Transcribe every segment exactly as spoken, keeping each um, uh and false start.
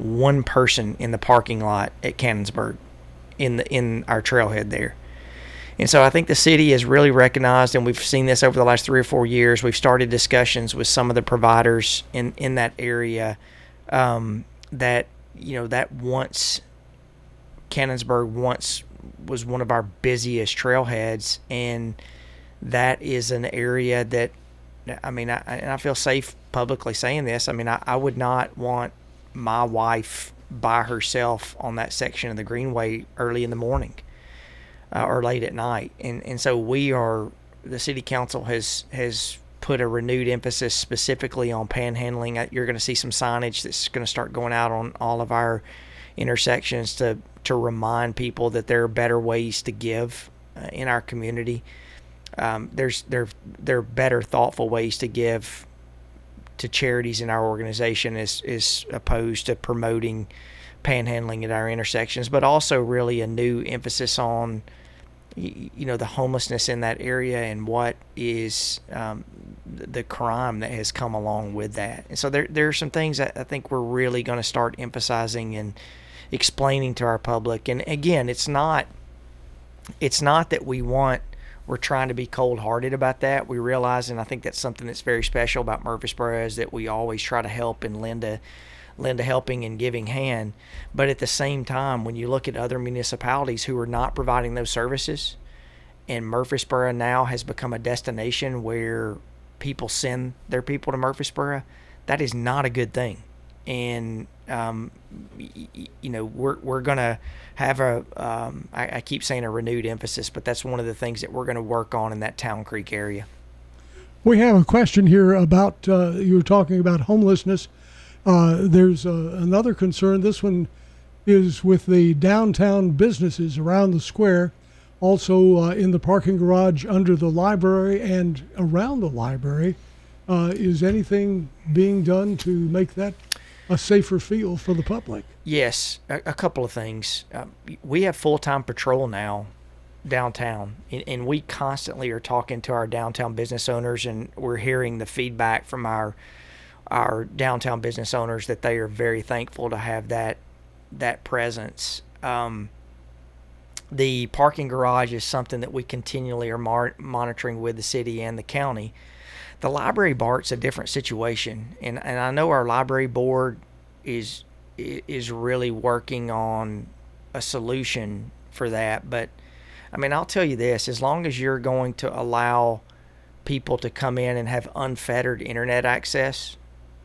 one person in the parking lot at Cannonsburg, in the in our trailhead there. And so I think the city has really recognized, and we've seen this over the last three or four years. We've started discussions with some of the providers in, in that area um, that, you know, that once Cannonsburg once was one of our busiest trailheads, and that is an area that, I mean, I, and I feel safe publicly saying this. I mean, I, I would not want my wife by herself on that section of the Greenway early in the morning. Uh, or late at night, and and so we are. The city council has has put a renewed emphasis specifically on panhandling. You're going to see some signage that's going to start going out on all of our intersections to to remind people that there are better ways to give uh, in our community. Um, there's there there are better, thoughtful ways to give to charities in our organization, as is opposed to promoting panhandling at our intersections, but also really a new emphasis on, you know, the homelessness in that area and what is um, the crime that has come along with that. And so there there are some things that I think we're really going to start emphasizing and explaining to our public. And again, it's not it's not that we want we're trying to be cold-hearted about that. We realize, and I think that's something that's very special about Murfreesboro, is that we always try to help and lend a lend a helping and giving hand. But at the same time, when you look at other municipalities who are not providing those services, and Murfreesboro now has become a destination where people send their people to Murfreesboro, that is not a good thing. And um, you know, we're we're gonna have a um, I, I keep saying a renewed emphasis, but that's one of the things that we're going to work on in that Town Creek area. We have a question here about uh, you were talking about homelessness. Uh, there's uh, another concern. This one is with the downtown businesses around the square, also uh, in the parking garage under the library and around the library. Uh, is anything being done to make that a safer feel for the public? Yes, a, a couple of things. Uh, we have full-time patrol now downtown, and, and we constantly are talking to our downtown business owners, and we're hearing the feedback from our our downtown business owners that they are very thankful to have that that presence. Um, the parking garage is something that we continually are mar- monitoring with the city and the county. The library, Bart's a different situation, and, and I know our library board is is really working on a solution for that. But I mean, I'll tell you this: as long as you're going to allow people to come in and have unfettered internet access,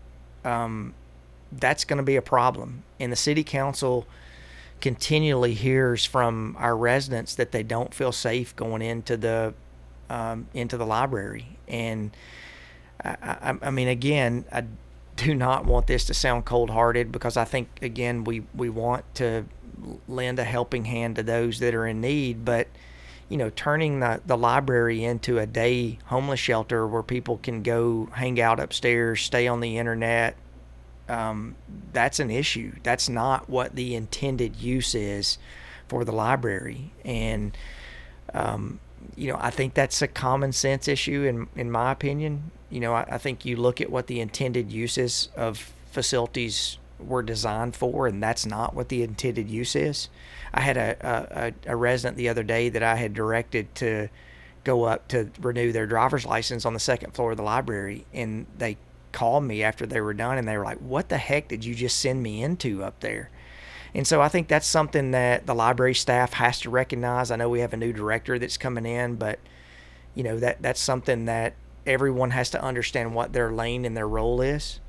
um, that's going to be a problem. And the city council continually hears from our residents that they don't feel safe going into the um, into the library. And I, I, I mean, again, I do not want this to sound cold-hearted, because I think, again, we, we want to lend a helping hand to those that are in need. But, you know, turning the, the library into a day homeless shelter where people can go hang out upstairs, stay on the internet, um, that's an issue. That's not what the intended use is for the library. And, um, you know, I think that's a common sense issue in, in my opinion. You know, I, I think you look at what the intended uses of facilities were designed for, and that's not what the intended use is. I had a, a, a resident the other day that I had directed to go up to renew their driver's license on the second floor of the library, and they called me after they were done, and they were like, "What the heck did you just send me into up there?" And so I think that's something that the library staff has to recognize. I know we have a new director that's coming in, but you know, that that's something that everyone has to understand what their lane and their role is.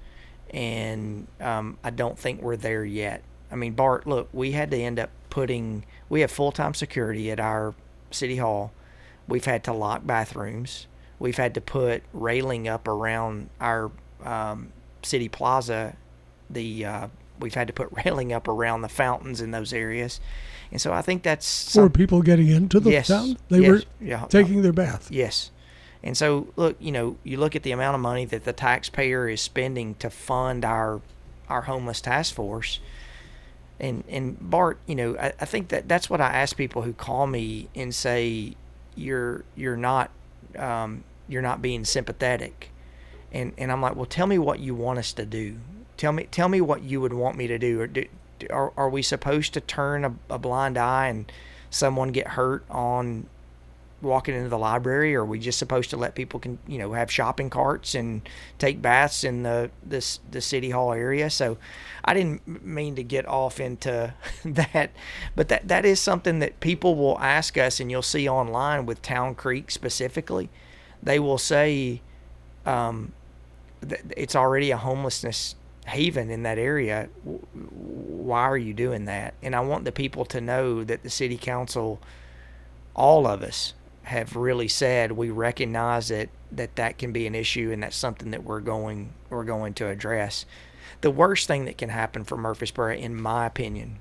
And um, I don't think we're there yet. I mean, Bart, look, we had to end up putting, we have full-time security at our city hall. We've had to lock bathrooms. We've had to put railing up around our um, city plaza. The uh, we've had to put railing up around the fountains in those areas. And so I think that's some, for people getting into the yes, fountain. They yes, were yeah, taking their bath. Yes. And so, look, you know, you look at the amount of money that the taxpayer is spending to fund our our homeless task force. And, and Bart, you know, I, I think that that's what I ask people who call me and say, you're you're not um, you're not being sympathetic. And, and I'm like, well, tell me what you want us to do. tell me tell me what you would want me to do. Or do, are, are we supposed to turn a, a blind eye and someone get hurt on walking into the library? Or are we just supposed to let people can you know have shopping carts and take baths in the this the city hall area? So I didn't mean to get off into that, but that that is something that people will ask us, and you'll see online with Town Creek specifically. They will say um, th- it's already a homelessness haven in that area. Why are you doing that? And I want the people to know that the city council, all of us, have really said we recognize that that that can be an issue, and that's something that we're going we're going to address. The worst thing that can happen for Murfreesboro, in my opinion,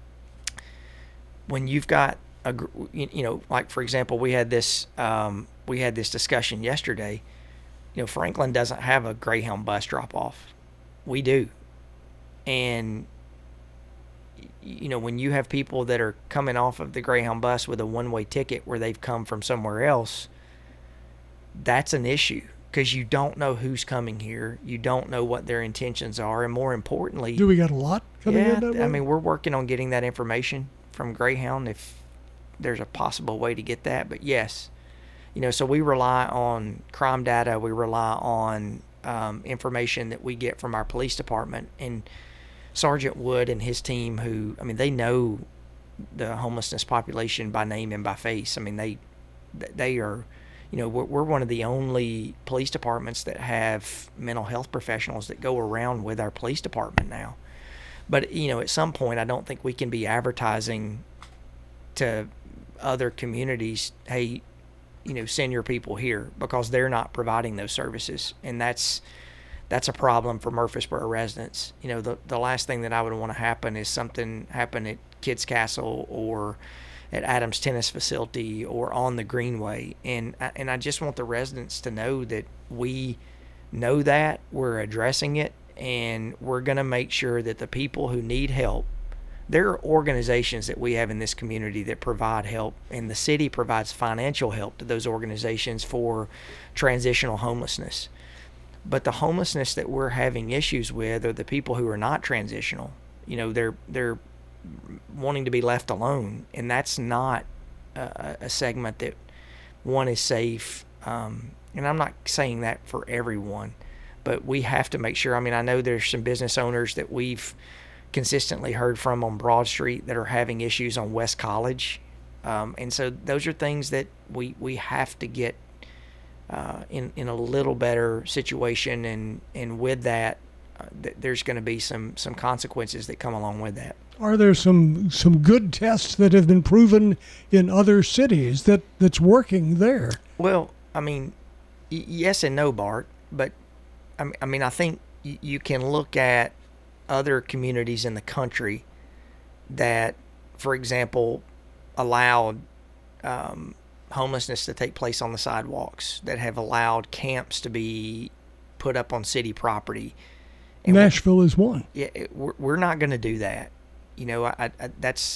when you've got a you know like for example, we had this um, we had this discussion yesterday. You know, Franklin doesn't have a Greyhound bus drop off. We do. And you know, when you have people that are coming off of the Greyhound bus with a one-way ticket where they've come from somewhere else, that's an issue, because you don't know who's coming here. You don't know what their intentions are. And more importantly, do we got a lot coming yeah, in that way? I mean, we're working on getting that information from Greyhound if there's a possible way to get that. But yes, you know, so we rely on crime data. We rely on um, information that we get from our police department. And Sergeant Wood and his team, who, I mean, they know the homelessness population by name and by face. I mean, they they are, you know, we're, we're one of the only police departments that have mental health professionals that go around with our police department now. But, you know, at some point, I don't think we can be advertising to other communities, hey, you know, send your people here, because they're not providing those services. And that's that's a problem for Murfreesboro residents. You know, the the last thing that I would want to happen is something happen at Kids Castle or at Adams Tennis Facility or on the Greenway. And and I just want the residents to know that we know that, we're addressing it, and we're going to make sure that the people who need help, there are organizations that we have in this community that provide help, and the city provides financial help to those organizations for transitional homelessness. But the homelessness that we're having issues with are the people who are not transitional. You know, they're they're wanting to be left alone, and that's not a, a segment that one is safe. Um, and I'm not saying that for everyone, but we have to make sure. I mean, I know there's some business owners that we've consistently heard from on Broad Street that are having issues on West College. Um, and so those are things that we, we have to get uh, in, in a little better situation. And, and with that, uh, th- there's going to be some, some consequences that come along with that. Are there some some good tests that have been proven in other cities that, that's working there? Well, I mean, y- yes and no, Bart. But, I mean, I, mean, I think y- you can look at other communities in the country that, for example, allowed um, homelessness to take place on the sidewalks, that have allowed camps to be put up on city property. And Nashville is one. Yeah, it, we're, we're not going to do that. You know, I, I, that's,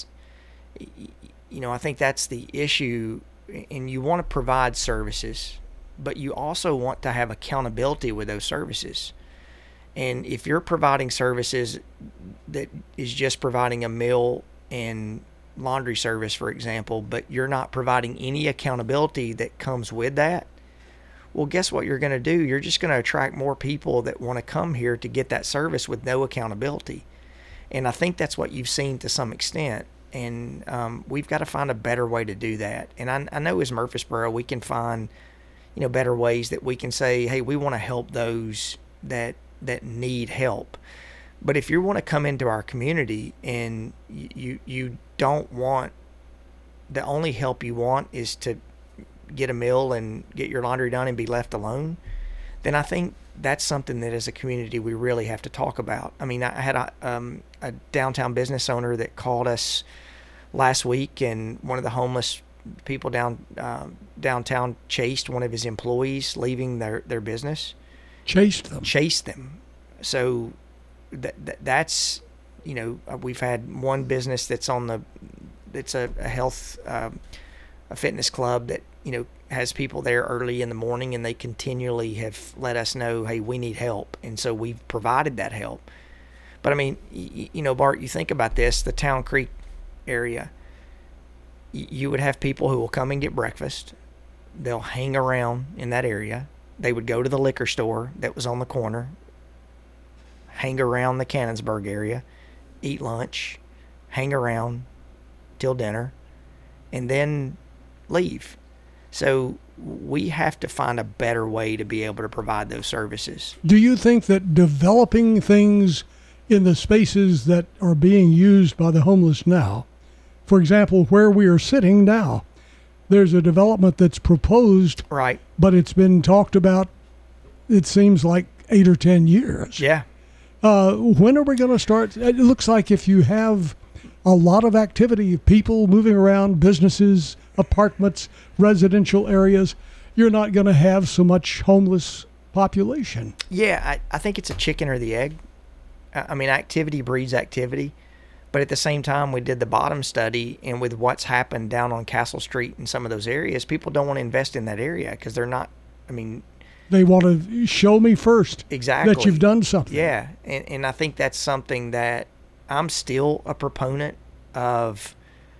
you know, I think that's the issue. And you want to provide services, but you also want to have accountability with those services. And if you're providing services that is just providing a meal and laundry service, for example, but you're not providing any accountability that comes with that, well, guess what you're going to do? You're just going to attract more people that want to come here to get that service with no accountability. And I think that's what you've seen to some extent. And um, we've got to find a better way to do that. And I, I know as Murfreesboro, we can find, you know, better ways that we can say, hey, we want to help those that that need help. But if you want to come into our community and you you don't want, the only help you want is to get a meal and get your laundry done and be left alone, then I think that's something that as a community we really have to talk about. I mean, I had a, um, a downtown business owner that called us last week, and one of the homeless people down uh, downtown chased one of his employees leaving their, their business. Chased them. Chased them. So that, that that's, you know, we've had one business that's on the, it's a, a health, um, a fitness club that, you know, has people there early in the morning, and they continually have let us know, hey, we need help. And so we've provided that help. But I mean, y- you know, Bart, you think about this, the Town Creek area, y- you would have people who will come and get breakfast. They'll hang around in that area. They would go to the liquor store that was on the corner, hang around the Cannonsburg area, eat lunch, hang around till dinner, and then leave. So we have to find a better way to be able to provide those services. Do you think that developing things in the spaces that are being used by the homeless now, for example, where we are sitting now, there's a development that's proposed, right? But it's been talked about, it seems like eight or ten years. Yeah. Uh, when are we going to start? It looks like if you have a lot of activity, people moving around, businesses, apartments, residential areas, you're not going to have so much homeless population. Yeah, I, I think it's a chicken or the egg. I mean, activity breeds activity. But at the same time, we did the bottom study, and with what's happened down on Castle Street and some of those areas, people don't want to invest in that area because they're not, I mean... They want to show me first exactly that you've done something. Yeah, and, and I think that's something that I'm still a proponent of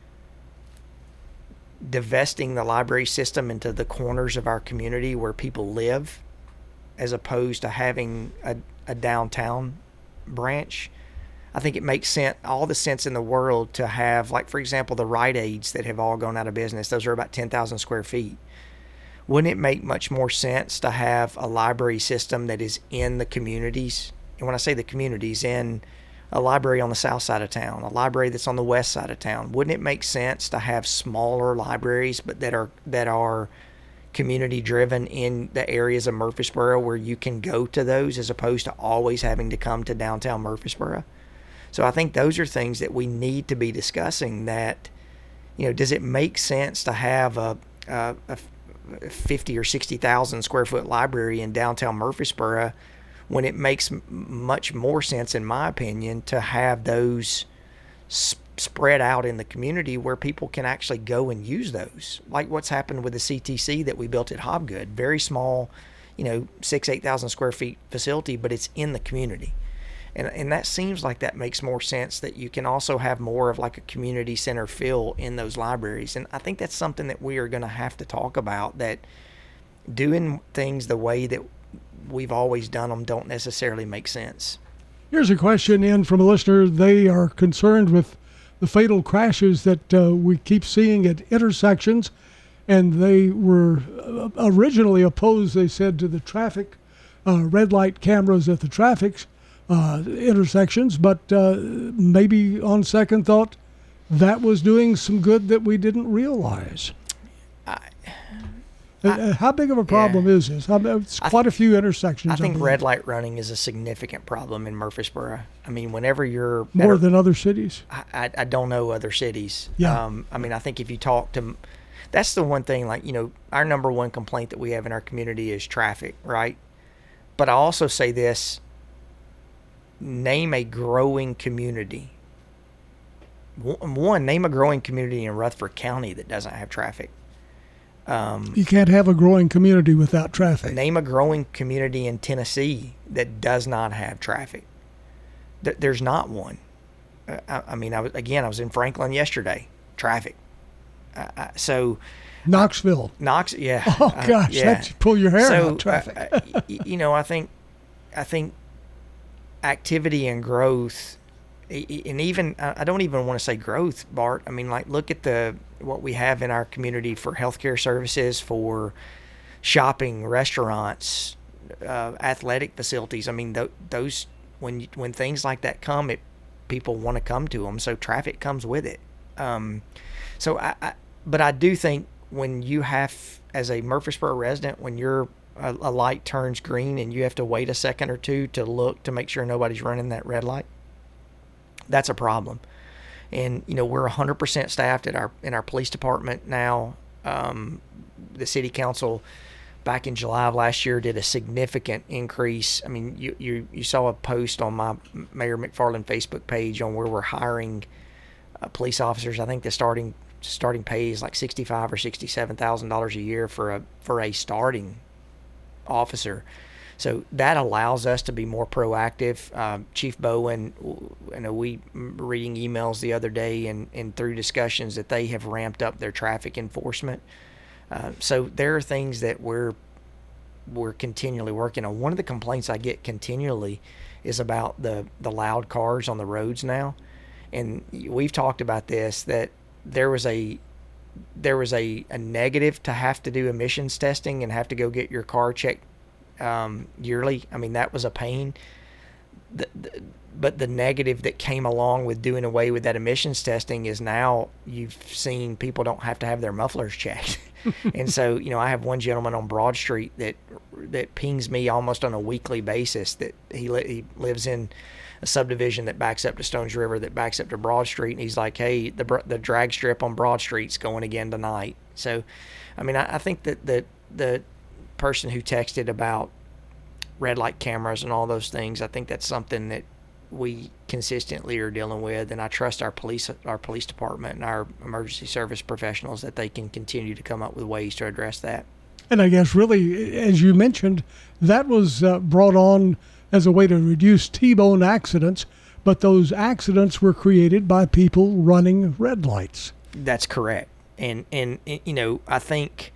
divesting the library system into the corners of our community where people live, as opposed to having a, a downtown branch. I think it makes sense, all the sense in the world to have, like, for example, the Rite Aids that have all gone out of business. Those are about ten thousand square feet. Wouldn't it make much more sense to have a library system that is in the communities? And when I say the communities, in a library on the south side of town, a library that's on the west side of town. Wouldn't it make sense to have smaller libraries, but that are that are community driven in the areas of Murfreesboro where you can go to those, as opposed to always having to come to downtown Murfreesboro? So I think those are things that we need to be discussing. That, you know, does it make sense to have a, a, a fifty or sixty thousand square foot library in downtown Murfreesboro, when it makes m- much more sense, in my opinion, to have those sp- spread out in the community where people can actually go and use those? Like what's happened with the C T C that we built at Hobgood. Very small, you know, six, eight thousand square feet facility, but it's in the community. And and that seems like that makes more sense, that you can also have more of like a community center feel in those libraries. And I think that's something that we are going to have to talk about, that doing things the way that we've always done them don't necessarily make sense. Here's a question in from a listener. They are concerned with the fatal crashes that uh, we keep seeing at intersections, and they were originally opposed, they said, to the traffic uh, red light cameras at the traffic uh, intersections, but uh, maybe on second thought, that was doing some good that we didn't realize. I, I, How big of a problem yeah. is this? I mean, it's quite th- a few intersections. I think I red light running is a significant problem in Murfreesboro. I mean, whenever you're... More better, than other cities? I, I, I don't know other cities. Yeah. Um, I mean, I think if you talk to... That's the one thing, like, you know, our number one complaint that we have in our community is traffic, right? But I also say this, name a growing community. One, name a growing community in Rutherford County that doesn't have traffic. Um, you can't have a growing community without traffic. Name a growing community in Tennessee that does not have traffic. Th- there's not one. Uh, I, I mean, I was, again, I was in Franklin yesterday. Traffic. Uh, uh, so... Knoxville. Knox, yeah. Oh gosh, uh, yeah. that pull your hair so, out. Traffic. uh, uh, you know, I think, I think, activity and growth, and even I don't even want to say growth, Bart. I mean, like, look at the what we have in our community for healthcare services, for shopping, restaurants, uh, athletic facilities. I mean, th- those when you, when things like that come, it people want to come to them. So traffic comes with it. Um, so I, I, but I do think when you have, as a Murfreesboro resident, when you're a, a light turns green and you have to wait a second or two to look to make sure nobody's running that red light, that's a problem. And, you know, we're one hundred percent staffed at our in our police department now. Um, the city council back in July of last year did a significant increase. I mean, you, you, you saw a post on my Mayor McFarland Facebook page on where we're hiring uh, police officers. I think the starting starting pay is like sixty-five or sixty-seven thousand dollars a year for a for a starting officer. So that allows us to be more proactive. Um, Chief Bowen, you know, we reading emails the other day and, and through discussions that they have ramped up their traffic enforcement. Uh, so there are things that we're we're continually working on. One of the complaints I get continually is about the, the loud cars on the roads now. And we've talked about this, that there was a there was a, a negative to have to do emissions testing and have to go get your car checked um, yearly. I mean, that was a pain. The, the, but the negative that came along with doing away with that emissions testing is now you've seen people don't have to have their mufflers checked. And so, you know, I have one gentleman on Broad Street that that pings me almost on a weekly basis that he li- he lives in a subdivision that backs up to Stones River that backs up to Broad Street, and he's like, hey, the the drag strip on Broad Street's going again tonight. So, I mean, I, I think that the, the person who texted about red light cameras and all those things, I think that's something that we consistently are dealing with, and I trust our police our police department and our emergency service professionals that they can continue to come up with ways to address that. And I guess really, as you mentioned, that was uh, brought on as a way to reduce T-bone accidents, but those accidents were created by people running red lights. That's correct. And, and you know, I think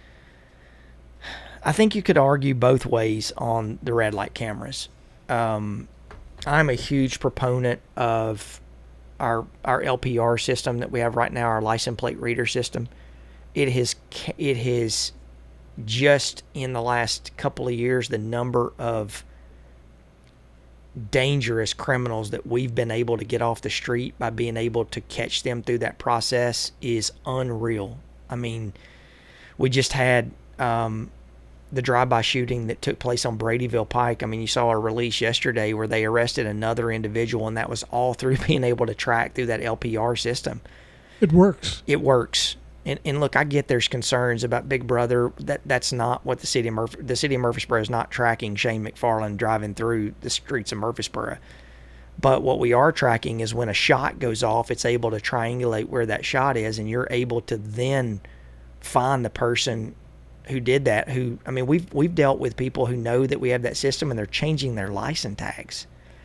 I think you could argue both ways on the red light cameras. Um, I'm a huge proponent of our our L P R system that we have right now, our license plate reader system. It has it has just in the last couple of years, the number of dangerous criminals that we've been able to get off the street by being able to catch them through that process is unreal. I mean, we just had um, the drive-by shooting that took place on Bradyville Pike. I mean, you saw a release yesterday where they arrested another individual, and that was all through being able to track through that L P R system. It works. It works. And, and look, I get there's concerns about Big Brother. That that's not what the city of Murph- the city of Murfreesboro is not tracking Shane McFarland driving through the streets of Murfreesboro. But what we are tracking is when a shot goes off, it's able to triangulate where that shot is, and you're able to then find the person who did that. Who I mean, we've we've dealt with people who know that we have that system, and they're changing their license tags.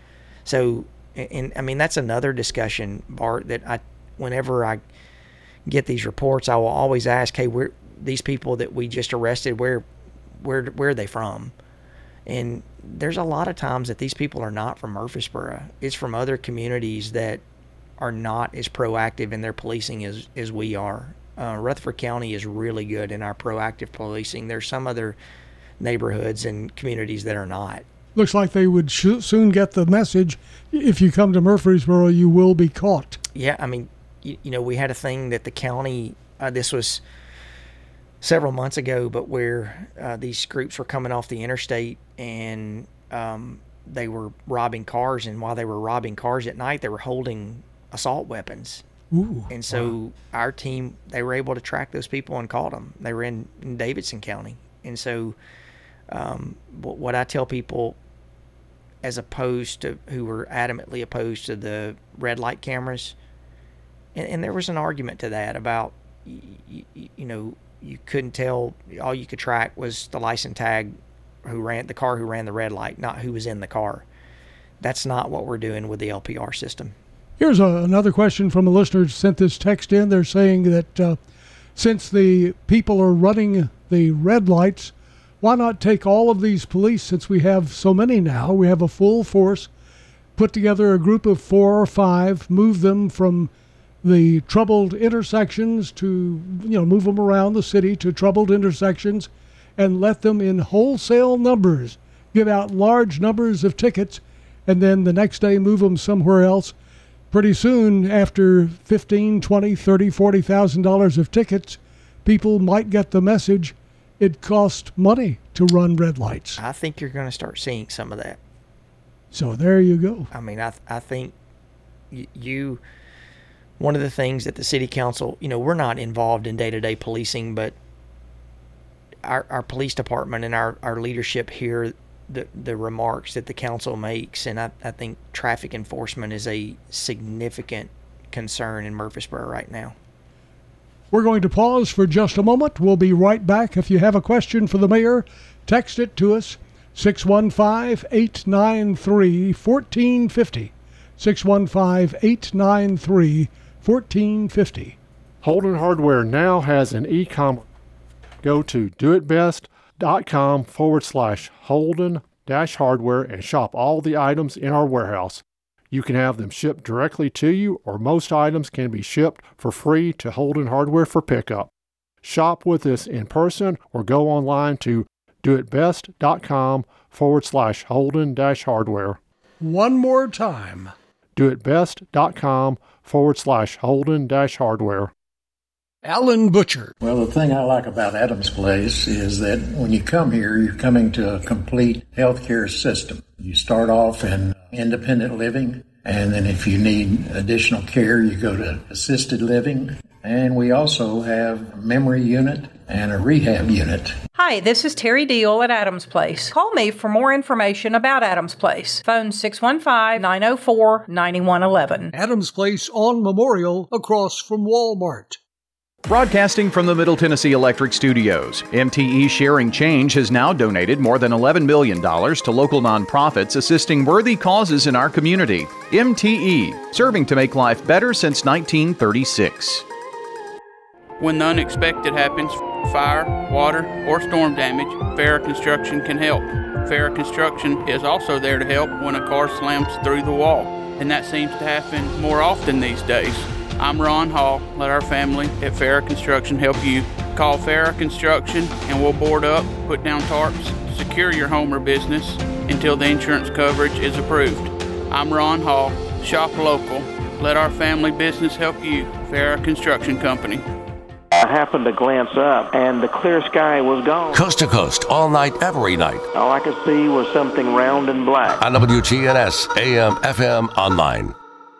So, and I mean, that's another discussion, Bart, that I whenever I get these reports, I will always ask, hey, where these people that we just arrested, where where where are they from? And there's a lot of times that these people are not from Murfreesboro. It's from other communities that are not as proactive in their policing as, as we are. Uh, Rutherford County is really good in our proactive policing. There's some other neighborhoods and communities that are not. Looks like they would sh- soon get the message, if you come to Murfreesboro, you will be caught. Yeah, I mean, you, you know, we had a thing that the county, uh, this was several months ago, but where uh, these groups were coming off the interstate and um, they were robbing cars, and while they were robbing cars at night, they were holding assault weapons. Ooh, and so wow. Our team, they were able to track those people and caught them. They were in, in Davidson County. And so um, what I tell people, as opposed to who were adamantly opposed to the red light cameras, and, and there was an argument to that about, you, you know, you couldn't tell, all you could track was the license tag who ran the car, who ran the red light, not who was in the car. That's not what we're doing with the L P R system. Here's a, another question from a listener who sent this text in. They're saying that uh, since the people are running the red lights, why not take all of these police, since we have so many now, we have a full force, put together a group of four or five, move them from the troubled intersections to, you know, move them around the city to troubled intersections and let them in wholesale numbers, give out large numbers of tickets, and then the next day move them somewhere else. Pretty soon, after fifteen, twenty, thirty, forty thousand dollars of tickets, people might get the message it costs money to run red lights. I think you're going to start seeing some of that. So there you go. I mean, I I think you, one of the things that the city council, you know, we're not involved in day-to-day policing, but our our police department and our, our leadership here, the the remarks that the council makes, and I, I think traffic enforcement is a significant concern in Murfreesboro right now. We're going to pause for just a moment. We'll be right back. If you have a question for the mayor, text it to us, six one five, eight nine three, one four five zero. six one five, eight nine three, one four five zero. Holden Hardware now has an e-commerce. Go to doitbest.com forward slash Holden dash hardware and shop all the items in our warehouse. You can have them shipped directly to you, or most items can be shipped for free to Holden Hardware for pickup. Shop with us in person or go online to doitbest.com forward slash Holden dash hardware. One more time. doitbest.com forward slash Holden dash hardware. Alan Butcher. Well, the thing I like about Adams Place is that when you come here, you're coming to a complete healthcare system. You start off in independent living, and then if you need additional care, you go to assisted living. And we also have a memory unit and a rehab unit. Hi, this is Terry Deal at Adams Place. Call me for more information about Adams Place. Phone six one five, nine oh four, nine one one one. Adams Place on Memorial, across from Walmart. Broadcasting from the Middle Tennessee Electric Studios, M T E Sharing Change has now donated more than eleven million dollars to local nonprofits assisting worthy causes in our community. M T E, serving to make life better since nineteen thirty-six. When the unexpected happens, fire, water, or storm damage, Farrah Construction can help. Farrah Construction is also there to help when a car slams through the wall, and that seems to happen more often these days. I'm Ron Hall. Let our family at Farrah Construction help you. Call Farrah Construction and we'll board up, put down tarps, secure your home or business until the insurance coverage is approved. I'm Ron Hall. Shop local. Let our family business help you. Farrah Construction Company. I happened to glance up, and the clear sky was gone. Coast to coast, all night, every night. All I could see was something round and black. On W G N S, A M, F M, online.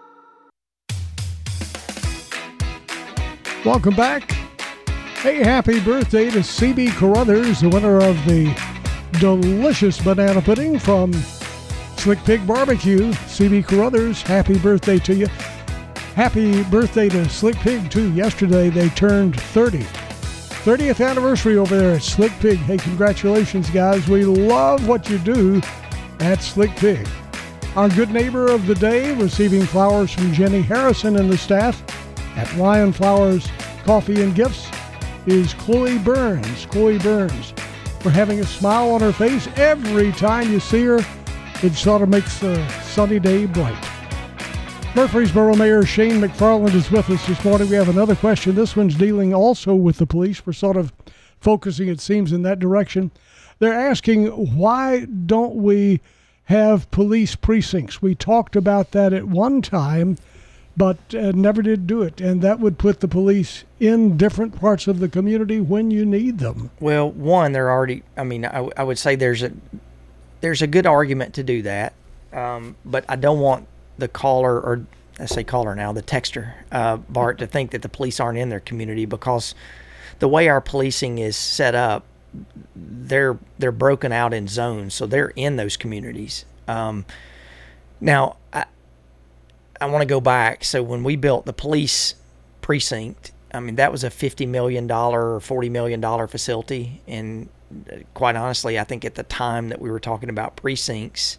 Welcome back. Hey, happy birthday to C B Carruthers, the winner of the delicious banana pudding from Slick Pig Barbecue. C B Carruthers, happy birthday to you. Happy birthday to Slick Pig, too. Yesterday, they turned thirty. thirtieth anniversary over there at Slick Pig. Hey, congratulations, guys. We love what you do at Slick Pig. Our good neighbor of the day, receiving flowers from Jenny Harrison and the staff at Lion Flowers Coffee and Gifts, is Chloe Burns. Chloe Burns, for having a smile on her face every time you see her. It sort of makes a sunny day bright. Murfreesboro Mayor Shane McFarland is with us this morning. We have another question. This one's dealing also with the police. We're sort of focusing, it seems, in that direction. They're asking, why don't we have police precincts? We talked about that at one time, but uh, never did do it. And that would put the police in different parts of the community when you need them. Well, one, they're already, I mean, I, I would say there's a, there's a good argument to do that. Um, but I don't want the caller, or I say caller now, the texter, uh, Bart, to think that the police aren't in their community, because the way our policing is set up, they're they're broken out in zones, so they're in those communities. Um, now, I I want to go back. So when we built the police precinct, I mean, that was a fifty million dollars or forty million dollars facility, and quite honestly, I think at the time that we were talking about precincts,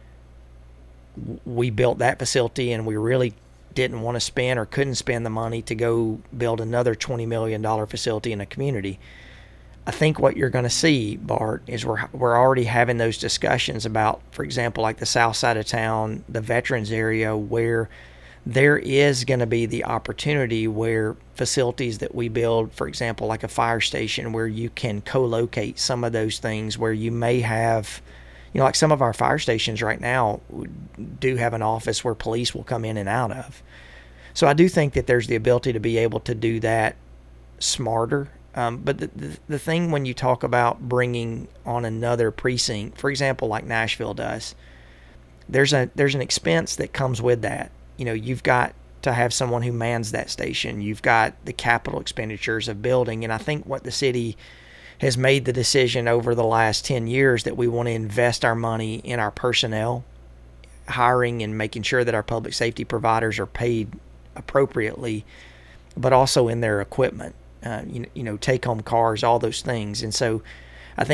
we built that facility and we really didn't want to spend or couldn't spend the money to go build another twenty million dollars facility in a community. I think what you're going to see, Bart, is we're we're already having those discussions about, for example, like the south side of town, the veterans area, where there is going to be the opportunity where facilities that we build, for example, like a fire station, where you can co-locate some of those things, where you may have, you know, like some of our fire stations right now do have an office where police will come in and out of. So I do think that there's the ability to be able to do that smarter. Um, but the, the the thing when you talk about bringing on another precinct, for example, like Nashville does, there's a there's an expense that comes with that. You know, you've got to have someone who mans that station. You've got the capital expenditures of building. And I think what the city has made the decision over the last ten years that we want to invest our money in our personnel, hiring and making sure that our public safety providers are paid appropriately, but also in their equipment, uh, you, you know, take-home cars, all those things. And so I think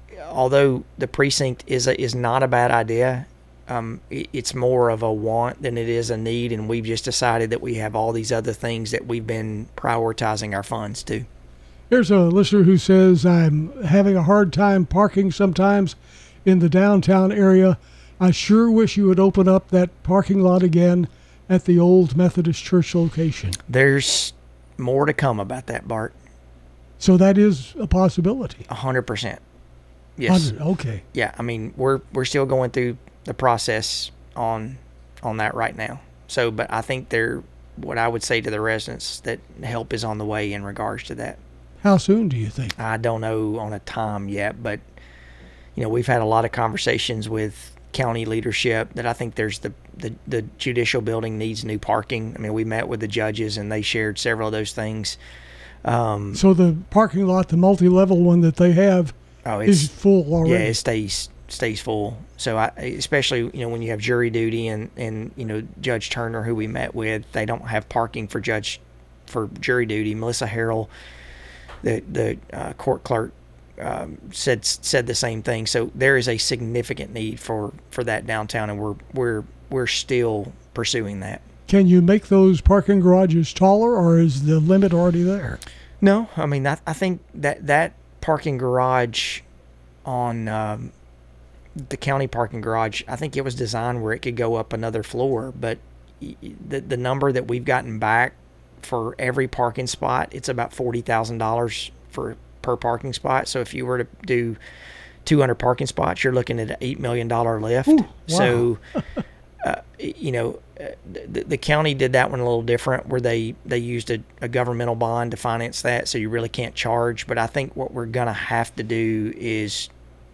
although the precinct is a, is not a bad idea, um, it, it's more of a want than it is a need, and we've just decided that we have all these other things that we've been prioritizing our funds to. Here's a listener who says, I'm having a hard time parking sometimes in the downtown area. I sure wish you would open up that parking lot again at the old Methodist Church location. There's more to come about that, Bart. So that is a possibility. A hundred percent. Yes. Okay. Yeah. I mean, we're we're still going through the process on on that right now. So, but I think there, what I would say to the residents, that help is on the way in regards to that. How soon do you think? I don't know on a time yet, but you know, we've had a lot of conversations with county leadership that I think there's the, the, the judicial building needs new parking. I mean, we met with the judges and they shared several of those things. Um, so the parking lot, the multi-level one that they have, oh, it's, is full already. Yeah, it stays stays full. So I, especially, you know, when you have jury duty and, and, you know, Judge Turner, who we met with, they don't have parking for judge for jury duty. Melissa Harrell, the the uh, court clerk, um, said said the same thing. So there is a significant need for, for that downtown, and we're we're we're still pursuing that. Can you make those parking garages taller, or is the limit already there? No, I mean I, I think that that parking garage on um, the county parking garage, I think it was designed where it could go up another floor, but the the number that we've gotten back for every parking spot, it's about forty thousand dollars for per parking spot. So if you were to do two hundred parking spots, you're looking at an eight million dollars lift. Ooh, wow. So, uh, you know, the, the county did that one a little different, where they, they used a, a governmental bond to finance that, so you really can't charge. But I think what we're going to have to do is,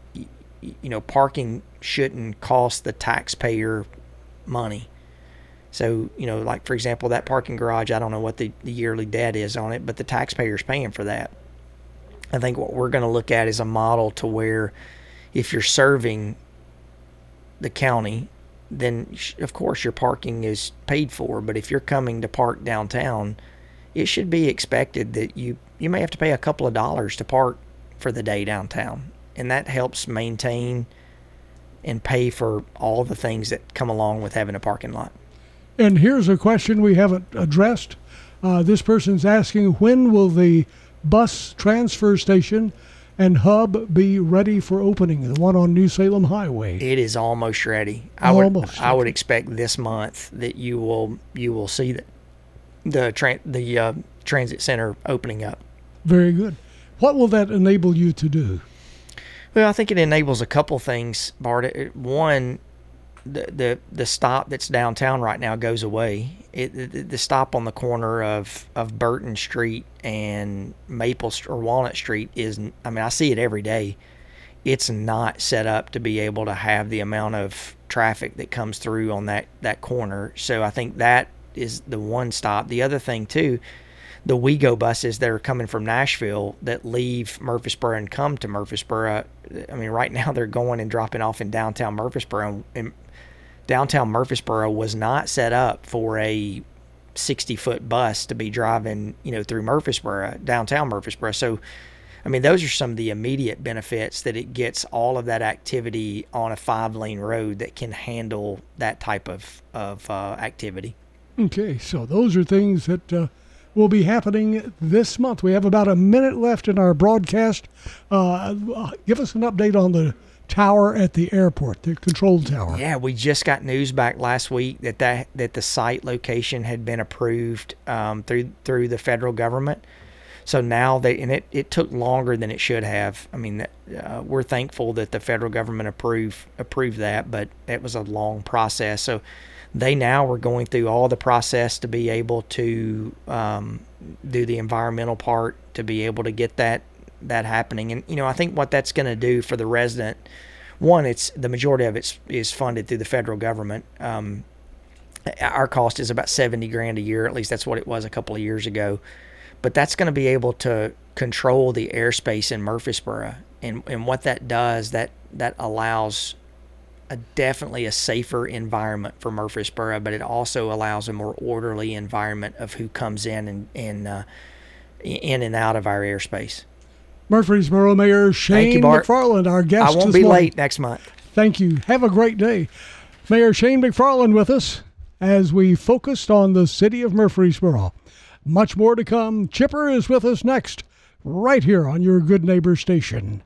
you know, parking shouldn't cost the taxpayer money. So, you know, like, for example, that parking garage, I don't know what the, the yearly debt is on it, but the taxpayer's paying for that. I think what we're going to look at is a model to where if you're serving the county, then, of course, your parking is paid for. But if you're coming to park downtown, it should be expected that you, you may have to pay a couple of dollars to park for the day downtown. And that helps maintain and pay for all the things that come along with having a parking lot. And here's a question we haven't addressed. Uh, this person's asking, when will the bus transfer station and hub be ready for opening, the one on New Salem Highway? It is almost ready. I almost. would I would expect this month that you will you will see the the tra- the uh, transit center opening up. Very good. What will that enable you to do? Well, I think it enables a couple things, Bart. One, the the the stop that's downtown right now goes away. It, the, the stop on the corner of, of Burton Street and Maple or Walnut Street is, I mean, I see it every day. It's not set up to be able to have the amount of traffic that comes through on that, that corner. So I think that is the one stop. The other thing too, the WeGo buses that are coming from Nashville that leave Murfreesboro and come to Murfreesboro. I mean, right now they're going and dropping off in downtown Murfreesboro, and downtown Murfreesboro was not set up for a sixty-foot bus to be driving, you know, through Murfreesboro, downtown Murfreesboro. So, I mean, those are some of the immediate benefits, that it gets all of that activity on a five-lane road that can handle that type of, of uh, activity. Okay, so those are things that uh, will be happening this month. We have about a minute left in our broadcast. Uh, give us an update on the tower at the airport, the control tower. Yeah, we just got news back last week that that, that the site location had been approved um, through through the federal government. So now they, and it, it took longer than it should have. I mean, uh, we're thankful that the federal government approved approved that, but it was a long process. So they now are going through all the process to be able to um, do the environmental part, to be able to get that that happening. And, you know, I think what that's going to do for the resident, one, it's the majority of it is funded through the federal government. Um, our cost is about seventy grand a year. At least that's what it was a couple of years ago. But that's going to be able to control the airspace in Murfreesboro. And, and what that does, that, that allows a definitely a safer environment for Murfreesboro, but it also allows a more orderly environment of who comes in and, and uh, in and out of our airspace. Murfreesboro Mayor Shane you, Bart. McFarland, our guest I won't this be morning. late next month. Thank you. Have a great day. Mayor Shane McFarland with us as we focused on the city of Murfreesboro. Much more to come. Chipper is with us next, right here on your Good Neighbor station.